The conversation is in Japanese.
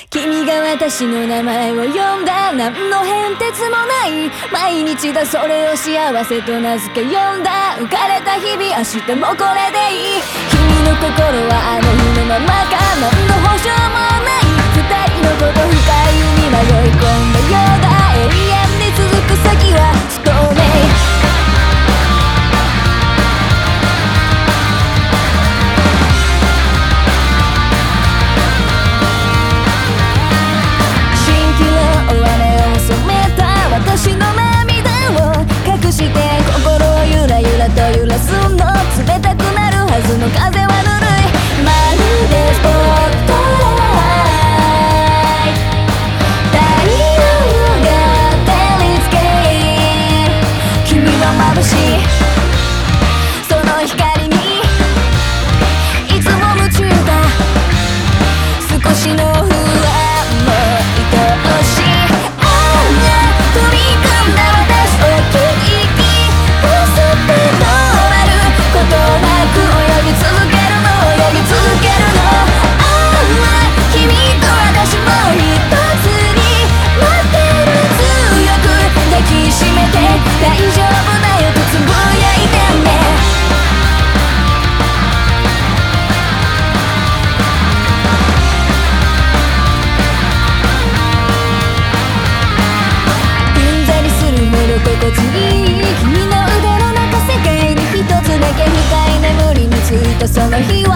君が私の名前を呼んだ、何の変哲もない毎日だ、それを幸せと名付け呼んだ。浮かれた日々、明日もこれでいい。君の心はあの日のままか、何の保証もない。二人のこと深い海迷い込んだようだ。永遠に続く先は不透明。私の涙を隠して心をゆらゆらと揺らすの。冷たくなるはずの風はぬるい。まるでスポットライト、太陽が照りつけ、君は眩しいその光にいつも夢中だ。少しの不安も愛おしい。踏み込んだ私を吸引嘘って止まることなく泳ぎ続けるの、泳ぎ続けるの。君と私も一つになってる。強く抱きしめて大丈夫だよとつぶやいてね。心地いい君の腕の中、世界に一つだけ深い眠りについたその日